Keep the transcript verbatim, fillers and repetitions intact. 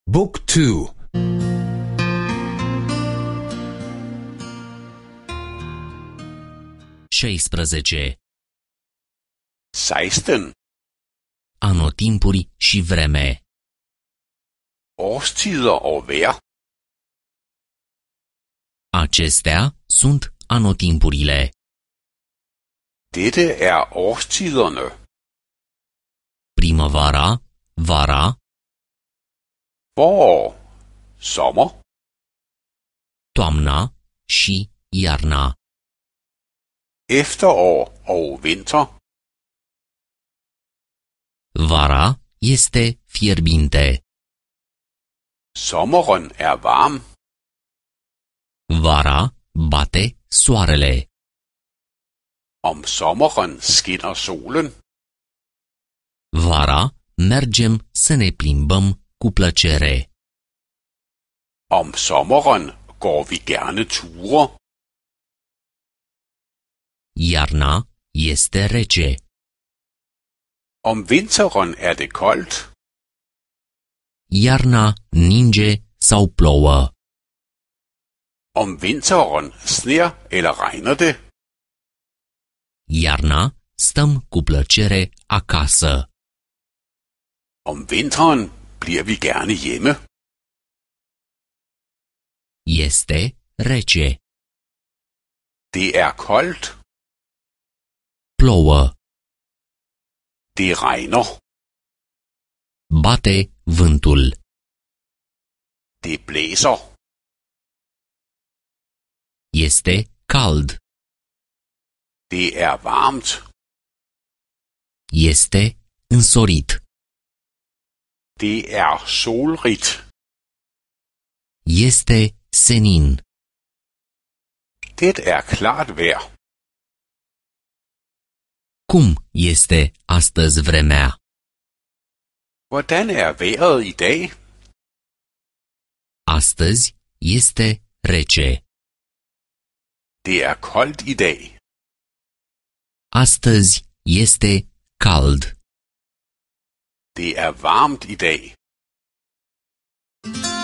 Book two. șaisprezece. seksten. Anotimpuri și vreme. Årstider og vejr. Acestea sunt anotimpurile. Dette er årstiderne. Primăvara, vara, Forår, sommer, toamna și iarna. efterår og vinter. Vara este fierbinte. Sommeren er varm. Vara bate soarele. Om sommeren skinner solen. Vara mergem să ne plimbăm cu plăcere. Om sommeren går vi gerne ture. Iarna este rece. Om vinteren er det koldt. Iarna ninge sau plouă. Om vinteren sner eller regner det. Iarna stăm cu plăcere acasă. Om vinteren bliver vi gerne hjemme. Este rece. Det er koldt. Plouă. Det regner. Bate vântul. Det blæser. Este cald. Det er varmt. Este însorit. Det er solrigt. Este senin. Det er klart vejr. Cum este astăzi vremea? Hvordan er vejret i dag? Astăzi este rece. Det er koldt i dag. Astăzi este cald. Det er varmt i dag.